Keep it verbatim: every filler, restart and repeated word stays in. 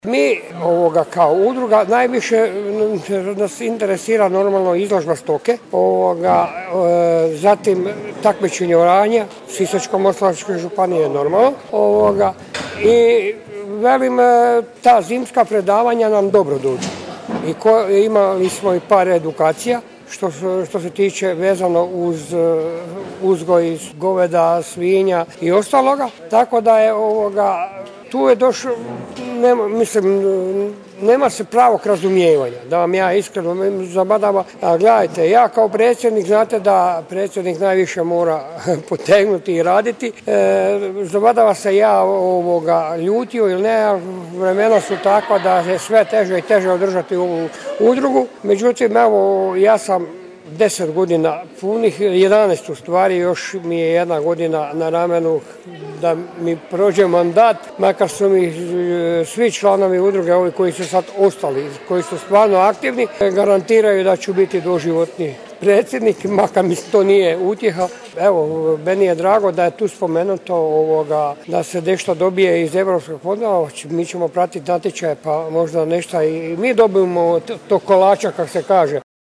Mi ovoga kao udruga najviše nas interesira normalno izložba stoke, ovoga, e, zatim takmičenje oranja, Sisačko-moslavačke županije normalno, ovoga, i velim ta zimska predavanja nam dobro dođu. I ko, imali smo i par edukacija što, što se tiče vezano uz uzgoj goveda, svinja i ostaloga, tako da je ovoga, tu je došlo, nema, mislim, nema se pravog razumijevanja, da vam ja iskreno zabadava. A gledajte, ja kao predsjednik, znate da predsjednik najviše mora potegnuti i raditi. E, zabadava se ja ovoga ljutio ili ne, vremena su takva da je sve teže i teže održati ovu udrugu. Međutim, evo, ja sam deset godina punih, jedanaest u stvari, još mi je jedna godina na ramenu da mi prođe mandat, makar su mi svi članovi udruge, ovi koji su sad ostali, koji su stvarno aktivni, garantiraju da ću biti doživotni predsjednik, makar mi to nije utjeha. Evo, meni je drago da je tu spomenuto ovoga, da se nešto dobije iz Europskog fonda, mi ćemo pratiti natječaje pa možda nešto i mi dobijemo to kolača, kako se kaže.